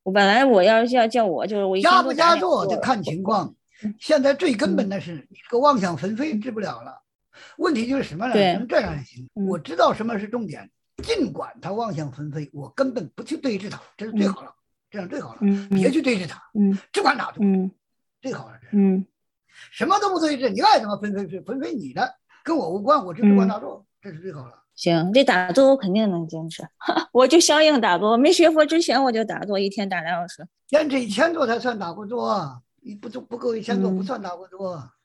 我本来我要叫我就是我一天加不都打加坐得 2个， 看情况。现在最根本嗯的是这个妄想纷飞治不了了。问题就是什么呢？ 对， 能这样行，我嗯知道什么是重点，尽管他妄想纷飞，我根本不去对峙他，这是最嗯好了，这样最好了，别嗯去对峙他， 嗯只管打坐， 嗯最好了，这样嗯， 什么都不对峙，你爱怎么纷飞纷飞你的，跟我无关，我只管嗯打坐，这是最好了。 行，这打坐我肯定能坚持，我就相应打坐。我没学佛之前我就打坐，一天打2小时。 坚持1000多才算打过坐，你不够1000多不嗯算打过坐。